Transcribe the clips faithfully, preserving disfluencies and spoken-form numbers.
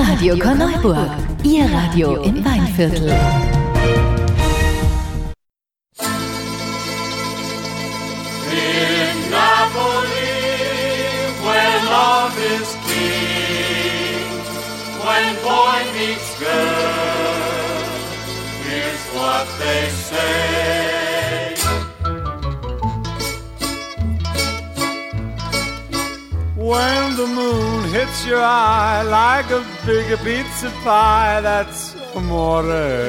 Radio Korneuburg, Ihr Radio im Weinviertel. In Napoli, where love is king, when boy meets girl, here's what they say. When the moon hits your eye like a big pizza pie, that's amore.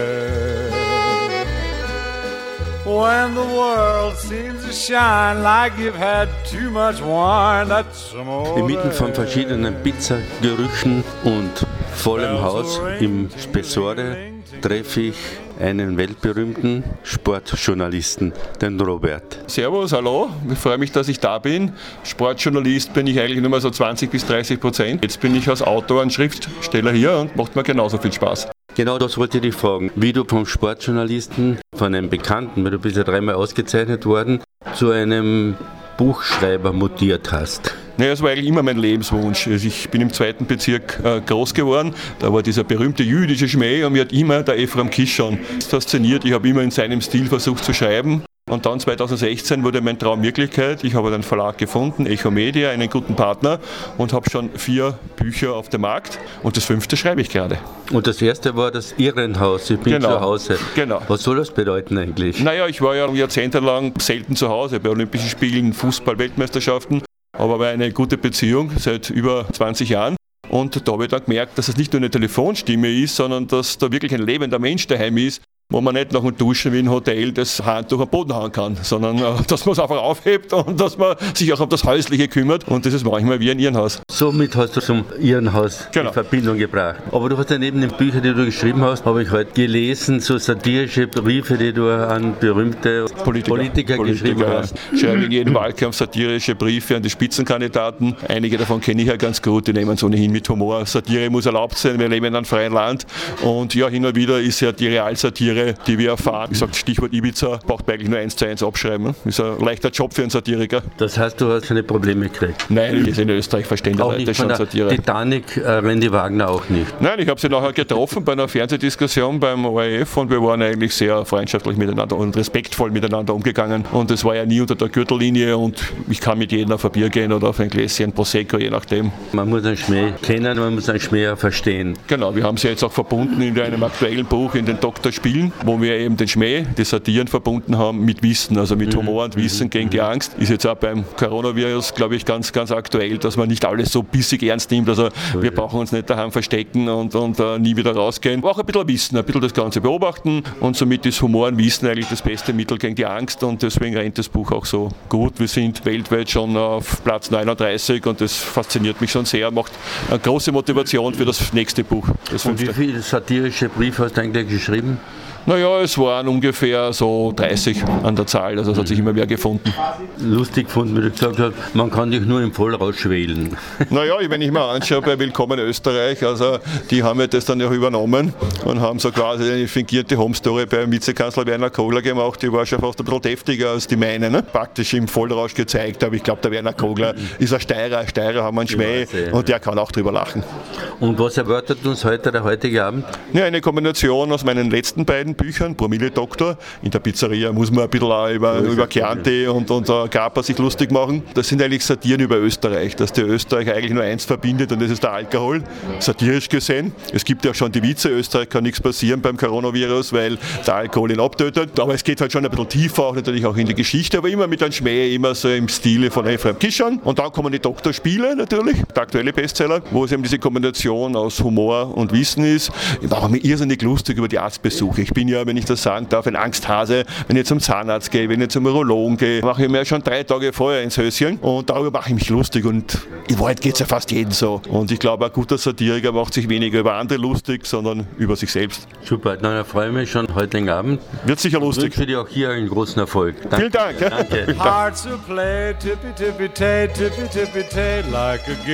When the world seems to shine like you've had too much wine, that's amore. Inmitten von verschiedenen Pizzagerüchen und vollem Haus im Spessore treffe ich einen weltberühmten Sportjournalisten, den Robert. Servus, hallo, ich freue mich, dass ich da bin. Sportjournalist bin ich eigentlich nur mal so zwanzig bis dreißig Prozent. Jetzt bin ich als Autor und Schriftsteller hier und macht mir genauso viel Spaß. Genau das wollte ich dich fragen, wie du vom Sportjournalisten, von einem Bekannten, weil du bist ja dreimal ausgezeichnet worden, zu einem Buchschreiber mutiert hast. Naja, das war eigentlich immer mein Lebenswunsch. Also ich bin im zweiten Bezirk äh, groß geworden. Da war dieser berühmte jüdische Schmäh und mir hat immer der Ephraim Kishon fasziniert. Ich habe immer in seinem Stil versucht zu schreiben. Und dann zweitausendsechzehn wurde mein Traum Wirklichkeit. Ich habe einen Verlag gefunden, Echo Media, einen guten Partner und habe schon vier Bücher auf dem Markt. Und das fünfte schreibe ich gerade. Und das erste war das Irrenhaus, ich bin genau. zu Hause. Genau. Was soll das bedeuten eigentlich? Naja, ich war ja jahrzehntelang selten zu Hause bei Olympischen Spielen, Fußball, Weltmeisterschaften. Aber war eine gute Beziehung seit über zwanzig Jahren. Und da habe ich dann gemerkt, dass es nicht nur eine Telefonstimme ist, sondern dass da wirklich ein lebender Mensch daheim ist, wo man nicht nach dem Duschen wie im Hotel das Handtuch am Boden hauen kann, sondern dass man es einfach aufhebt und dass man sich auch um das Häusliche kümmert. Und das ist manchmal wie ein Irrenhaus. Somit hast du zum Irrenhaus genau. in Verbindung gebracht. Aber du hast ja neben den Büchern, die du geschrieben hast, habe ich heute gelesen, so satirische Briefe, die du an berühmte Politiker, Politiker, Politiker geschrieben hast. Ich schreibe in jedem Wahlkampf satirische Briefe an die Spitzenkandidaten. Einige davon kenne ich ja ganz gut, die nehmen es ohnehin mit Humor. Satire muss erlaubt sein, wir leben in einem freien Land. Und ja, hin und wieder ist ja die Realsatire, die wir erfahren. Wie gesagt, Stichwort Ibiza, braucht man eigentlich nur eins zu eins abschreiben. Ist ein leichter Job für einen Satiriker. Das heißt, du hast keine Probleme gekriegt? Nein, wir sind in Österreich verständigt. Auch nicht von der Satire. Titanic, äh, Randy Wagner auch nicht? Nein, ich habe sie nachher getroffen bei einer Fernsehdiskussion beim O R F und wir waren eigentlich sehr freundschaftlich miteinander und respektvoll miteinander umgegangen. Und es war ja nie unter der Gürtellinie und ich kann mit jedem auf ein Bier gehen oder auf ein Gläschen Prosecco, je nachdem. Man muss einen Schmäh kennen, man muss einen Schmäh verstehen. Genau, wir haben sie jetzt auch verbunden in einem aktuellen Buch, in den Doktor Spielen, wo wir eben den Schmäh, die Satiren verbunden haben mit Wissen, also mit Humor und Wissen gegen die Angst. Ist jetzt auch beim Coronavirus, glaube ich, ganz, ganz aktuell, dass man nicht alles so bissig ernst nimmt. Also wir brauchen uns nicht daheim verstecken und, und uh, nie wieder rausgehen. Aber auch ein bisschen Wissen, ein bisschen das Ganze beobachten und somit ist Humor und Wissen eigentlich das beste Mittel gegen die Angst und deswegen rennt das Buch auch so gut. Wir sind weltweit schon auf Platz neununddreißig und das fasziniert mich schon sehr, macht eine große Motivation für das nächste Buch. Das und wie viele satirische Briefe hast du eigentlich geschrieben? Naja, es waren ungefähr so dreißig an der Zahl, also es hat sich immer mehr gefunden. Lustig gefunden, wie du gesagt hast, man kann dich nur im Vollrausch wählen. Naja, wenn ich mir anschaue bei Willkommen in Österreich, also die haben ja das dann ja übernommen und haben so quasi eine fingierte Homestory beim Vizekanzler Werner Kogler gemacht, die war schon fast ein bisschen deftiger als die meine, ne? Praktisch im Vollrausch gezeigt, aber ich glaube, der Werner Kogler ist ein Steirer, Steirer haben einen Schmäh und der kann auch drüber lachen. Und was erwartet uns heute, der heutige Abend? Ja, eine Kombination aus meinen letzten beiden Büchern, Promille-Doktor. In der Pizzeria muss man ein bisschen auch über, über Chianti und, und uh, Grappa sich lustig machen. Das sind eigentlich Satiren über Österreich, dass die Österreicher eigentlich nur eins verbindet und das ist der Alkohol. Satirisch gesehen. Es gibt ja schon die Witze, Österreich kann nichts passieren beim Coronavirus, weil der Alkohol ihn abtötet. Aber es geht halt schon ein bisschen tiefer, auch natürlich auch in die Geschichte, aber immer mit einem Schmäh, immer so im Stile von Ephraim Kishon. Und dann kommen die Doktorspiele natürlich, der aktuelle Bestseller, wo es eben diese Kombination aus Humor und Wissen ist. Ich mache mir irrsinnig lustig über die Arztbesuche. Ich bin ja, wenn ich das sagen darf, ein Angsthase. Wenn ich zum Zahnarzt gehe, wenn ich zum Urologen gehe, mache ich mir schon drei Tage vorher ins Höschen und darüber mache ich mich lustig und in Wahrheit geht es ja fast jedem so. Und ich glaube, ein guter Satiriker macht sich weniger über andere lustig, sondern über sich selbst. Super, dann freue ich mich schon heute den Abend. Wird sicher lustig. Ich wünsche dir auch hier einen großen Erfolg. Danke. Vielen Dank. Ja. Danke. Hearts who play tippy tippy tay, tippy tippy tay, like a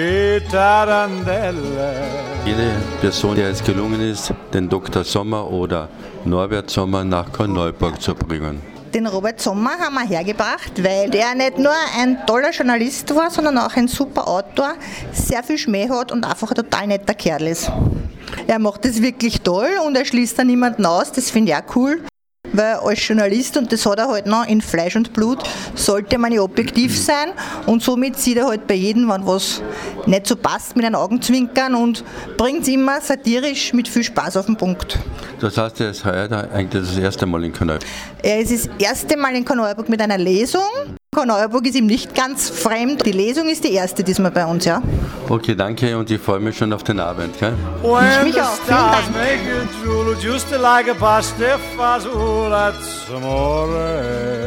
guitarandella. Jede Person, der es gelungen ist, den Doktor Sommer oder Norbert Sommer nach Korneuburg zu bringen. Den Robert Sommer haben wir hergebracht, weil der nicht nur ein toller Journalist war, sondern auch ein super Autor, sehr viel Schmäh hat und einfach ein total netter Kerl ist. Er macht das wirklich toll und er schließt da niemanden aus, das finde ich auch cool. Weil als Journalist, und das hat er halt noch in Fleisch und Blut, sollte man ja objektiv sein und somit sieht er halt bei jedem, wenn was nicht so passt, mit den Augenzwinkern und bringt es immer satirisch mit viel Spaß auf den Punkt. Das heißt, er ist heute eigentlich das erste Mal in Korneuburg. Er ist das erste Mal in Korneuburg mit einer Lesung. Korneuburg ist ihm nicht ganz fremd. Die Lesung ist die erste diesmal bei uns, ja. Okay, danke und ich freue mich schon auf den Abend. Gell? When mich the auch. stars Vielen Dank. make you drool, just like a pasta fazool, that's amore.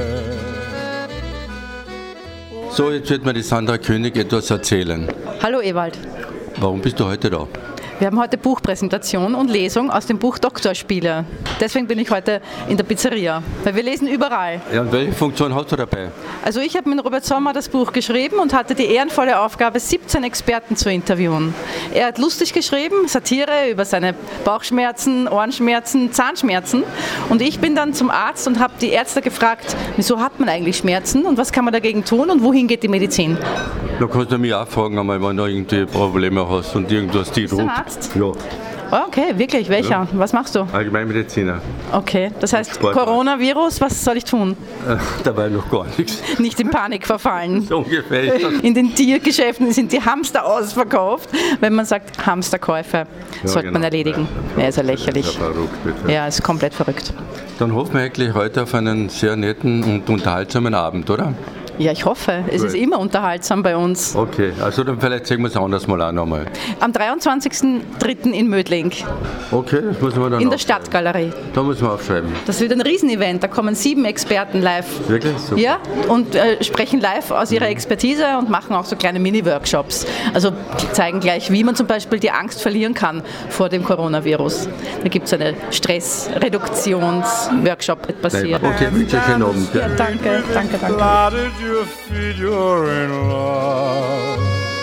So, jetzt wird mir die Sandra König etwas erzählen. Hallo Ewald. Warum bist du heute da? Wir haben heute Buchpräsentation und Lesung aus dem Buch Doktorspiele. Deswegen bin ich heute in der Pizzeria, weil wir lesen überall. Ja, und welche Funktion hast du dabei? Also ich habe mit Robert Sommer das Buch geschrieben und hatte die ehrenvolle Aufgabe, siebzehn Experten zu interviewen. Er hat lustig geschrieben, Satire über seine Bauchschmerzen, Ohrenschmerzen, Zahnschmerzen. Und ich bin dann zum Arzt und habe die Ärzte gefragt, wieso hat man eigentlich Schmerzen und was kann man dagegen tun und wohin geht die Medizin? Da kannst du mich auch fragen, einmal, wenn du irgendwie Probleme hast und irgendwas die Bist du ein droht. Arzt? Ja, Oh, okay, wirklich, welcher? Ja. Was machst du? Allgemeinmediziner. Okay, das heißt Sportarzt. Coronavirus, was soll ich tun? Äh, dabei noch gar nichts. Nicht in Panik verfallen. So ungefähr ist das. In den Tiergeschäften sind die Hamster ausverkauft. Wenn man sagt, Hamsterkäufe, sollte genau. man erledigen. Ja, ist ja lächerlich. Ja, verrückt, bitte. Ja, ist komplett verrückt. Dann hoffen wir eigentlich heute auf einen sehr netten und unterhaltsamen Abend, oder? Ja, ich hoffe. Es Gut. ist immer unterhaltsam bei uns. Okay, also dann vielleicht sehen wir es anders mal auch nochmal. Am dreiundzwanzigsten dritten in Mödling, Okay, das müssen wir dann in der aufschreiben. Stadtgalerie. Da müssen wir aufschreiben. Das wird ein Riesenevent. Da kommen sieben Experten live. Wirklich? Super. Ja, und äh, sprechen live aus ihrer Expertise und machen auch so kleine Mini-Workshops. Also die zeigen gleich, wie man zum Beispiel die Angst verlieren kann vor dem Coronavirus. Da gibt es eine Stressreduktions-Workshop passiert. Okay, wünsche euch einen Abend. Ja, danke, danke, danke. Clouded your feet, you're in love.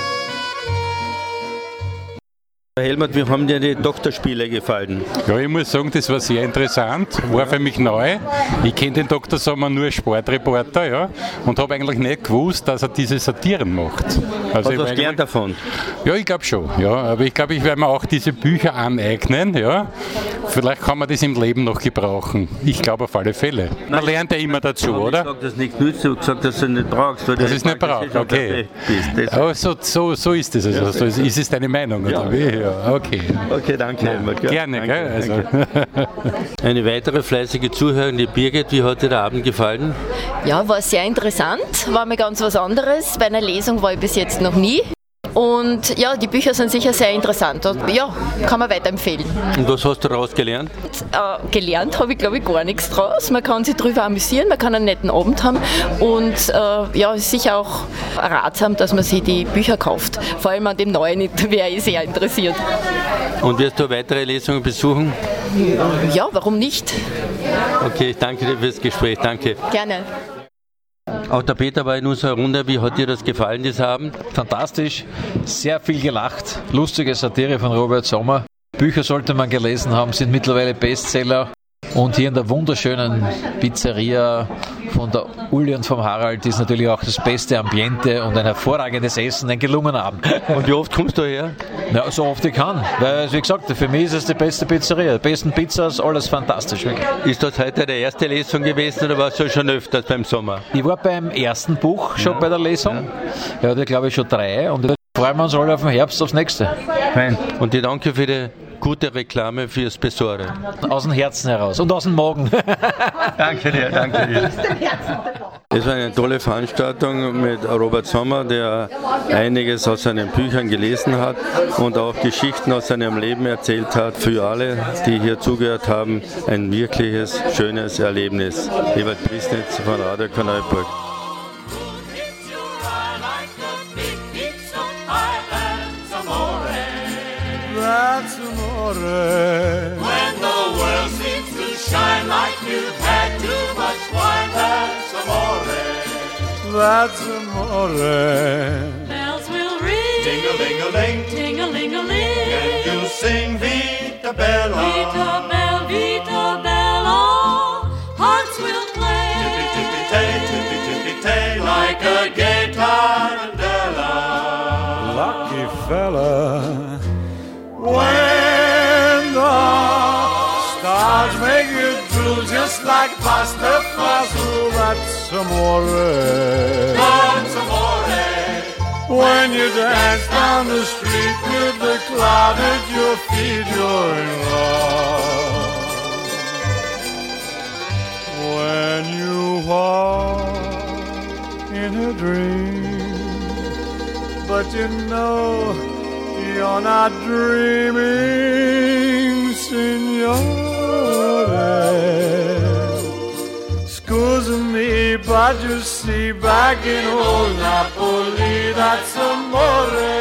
Helmut, wie haben dir die Doktorspiele gefallen? Ja, ich muss sagen, das war sehr interessant, war für mich neu. Ich kenne den Doktor Sommer nur als Sportreporter, ja, und habe eigentlich nicht gewusst, dass er diese Satiren macht. Also Hast du ich was war gelernt davon? Ja, ich glaube schon. Ja, aber ich glaube, ich werde mir auch diese Bücher aneignen. Ja. Vielleicht kann man das im Leben noch gebrauchen. Ich glaube auf alle Fälle. Man lernt ja immer dazu, Ich habe oder? gesagt, dass du nicht nützt, du hast gesagt, dass du nicht brauchst. Weil Das du ist nicht braucht, okay. Bist. Oh, so, so, so ist es. Also. So ist, ist es deine Meinung, oder Ja. wie? Ja, okay. Okay, danke. Helmut. Ja, Gerne, danke, gell? Also. danke. Eine weitere fleißige Zuhörerin, die Birgit, wie hat dir der Abend gefallen? Ja, war sehr interessant, war mir ganz was anderes. Bei einer Lesung war ich bis jetzt noch nie. Und ja, die Bücher sind sicher sehr interessant. Und ja, kann man weiterempfehlen. Und was hast du daraus gelernt? Äh, gelernt habe ich, glaube ich, gar nichts draus. Man kann sich darüber amüsieren, man kann einen netten Abend haben. Und äh, ja, es ist sicher auch ratsam, dass man sich die Bücher kauft. Vor allem an dem Neuen wäre ich sehr interessiert. Und wirst du weitere Lesungen besuchen? Ja, warum nicht? Okay, danke dir fürs Gespräch. Danke. Gerne. Auch der Peter war in unserer Runde. Wie hat dir das gefallen, dieser Abend? Fantastisch, sehr viel gelacht, lustige Satire von Robert Sommer. Bücher sollte man gelesen haben, sind mittlerweile Bestseller. Und hier in der wunderschönen Pizzeria von der Uli und vom Harald ist natürlich auch das beste Ambiente und ein hervorragendes Essen, ein gelungener Abend. Und wie oft kommst du her? Ja, so oft ich kann, weil, wie gesagt, für mich ist es die beste Pizzeria, die besten Pizzas, alles fantastisch. Wirklich. Ist das heute die erste Lesung gewesen oder warst du schon öfters beim Sommer? Ich war beim ersten Buch schon ja. bei der Lesung, ja, da glaube ich schon drei und jetzt freuen wir uns alle auf den Herbst, aufs nächste. Fein. Und ich danke für die gute Reklame fürs Bessore. Aus dem Herzen heraus und aus dem Magen. Danke dir, danke dir. Es war eine tolle Veranstaltung mit Robert Sommer, der einiges aus seinen Büchern gelesen hat und auch Geschichten aus seinem Leben erzählt hat. Für alle, die hier zugehört haben, ein wirkliches, schönes Erlebnis. Ewald Priesnitz von Radio Korneuburg. That's amore. When the world seems to shine like you've had too much wine, that's amore. That's amore. Bells will ring, Ting-a-ling-a-ling, ting-a-ling-a-ling, and you'll sing Vita Bella. Vita Bella, Vita Bella, hearts will play. Tippy-tippy-tay, tippy-tippy-tay, like a gay tarantella. Lucky fella. When clouds make you drool just like pasta fazool. That's amore. That's amore. When you dance down the street with the cloud at your feet, you're in love. When you walk in a dream, but you know you're not dreaming, signore. Scusa me, but you see, back in old Napoli, that's amore.